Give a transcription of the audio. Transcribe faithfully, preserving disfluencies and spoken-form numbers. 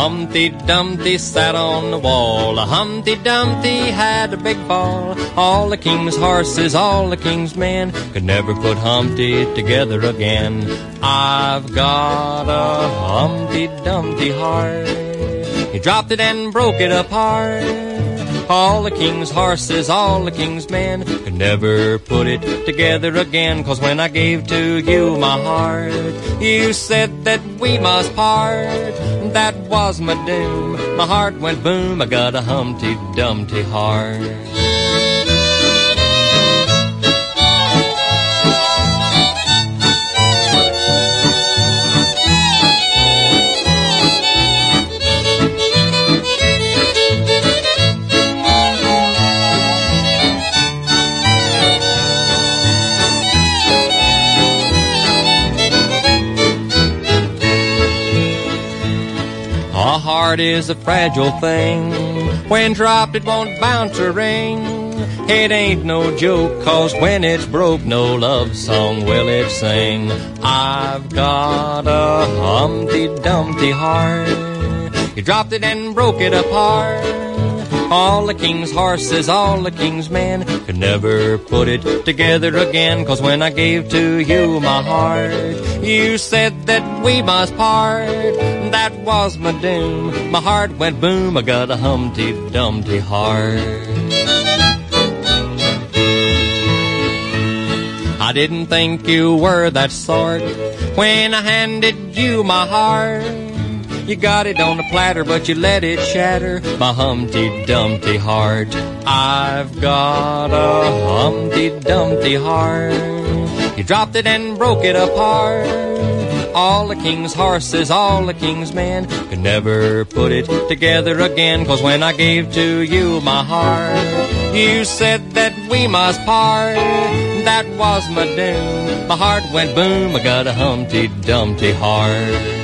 Humpty Dumpty sat on the wall. Humpty Dumpty had a big fall. All the king's horses, all the king's men could never put Humpty together again. I've got a Humpty Dumpty heart. He dropped it and broke it apart. All the king's horses, all the king's men could never put it together again. 'Cause when I gave to you my heart, you said that we must part. That was my doom. My heart went boom. I got a Humpty Dumpty heart. A heart is a fragile thing. When dropped it won't bounce or ring. It ain't no joke, 'cause when it's broke, no love song will it sing. I've got a Humpty Dumpty heart. You dropped it and broke it apart. All the king's horses, all the king's men could never put it together again. 'Cause when I gave to you my heart, you said that we must part. That was my doom. My heart went boom. I got a Humpty Dumpty heart. I didn't think you were that sort when I handed you my heart. You got it on a platter, but you let it shatter my Humpty Dumpty heart. I've got a Humpty Dumpty heart. You dropped it and broke it apart. All the king's horses, all the king's men could never put it together again. 'Cause when I gave to you my heart, you said that we must part. That was my doom. My heart went boom. I got a Humpty Dumpty heart.